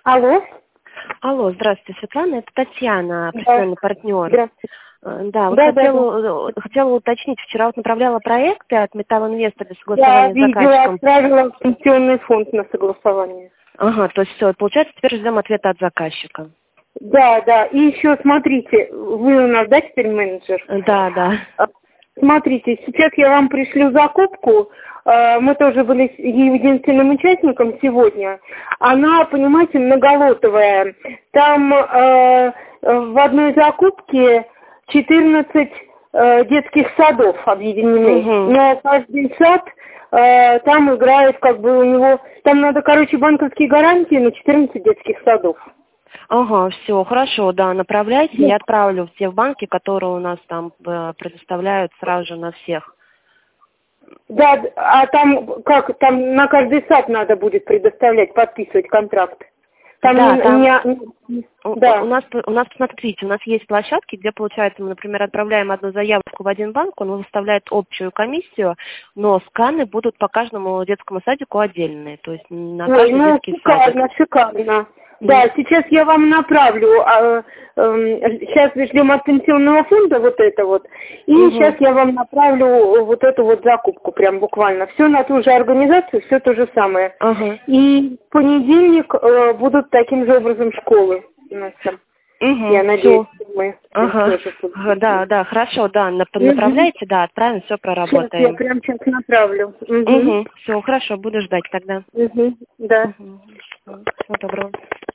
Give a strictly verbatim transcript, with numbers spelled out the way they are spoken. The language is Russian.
Алло. Алло, здравствуйте, Светлана, это Татьяна, Да. профессиональный партнер. Здравствуйте. Э, Да, вот Да, да, да. хотела, э, хотела уточнить, вчера вот направляла проекты от Металл Инвеста для Я согласования с видео заказчиком. отправила в пенсионный фонд на согласование. Ага, то есть все, получается, теперь ждем ответа от заказчика. Да, да. И еще смотрите, вы у нас, да, теперь менеджер? Э, Да, да. А, Смотрите, сейчас я вам пришлю закупку. А, Мы тоже были с единственным участником сегодня. Она, понимаете, многолотовая. Там э, в одной закупке четырнадцать э, детских садов объединены. Угу. Но каждый сад э, там играет, как бы у него... Там надо, короче, банковские гарантии на четырнадцать детских садов. Ага, все, хорошо, да, направляйте, я отправлю все в банки, которые у нас там э, предоставляют сразу же на всех. Да, д- а там как, там на каждый сад надо будет предоставлять, подписывать контракт. Там Да, не, там не- у, у да. нас, у нас, смотрите, у нас есть площадки, где, получается, мы, например, отправляем одну заявку в один банк, он выставляет общую комиссию, но сканы будут по каждому детскому садику отдельные, то есть на Ой, каждый ну, детский садик. шикарно, шикарно. Мгм. Да, сейчас я вам направлю, а, эм, сейчас ждем от пенсионного фонда вот это вот, и сейчас Мгм. я вам направлю вот эту вот закупку, прям буквально. Все на ту же организацию, все то же самое. Ага. И в понедельник э, будут таким же образом школы у нас там. Угу. Я надеюсь, Все. что мы Ага. тоже Ага, да, будем. да, хорошо, да, нап- Угу. направляйте, да, отправим, все Сейчас я проработаем. прям сейчас направлю. Угу. Угу. Все, хорошо, буду ждать тогда. Угу. Да. Угу. Всего доброго.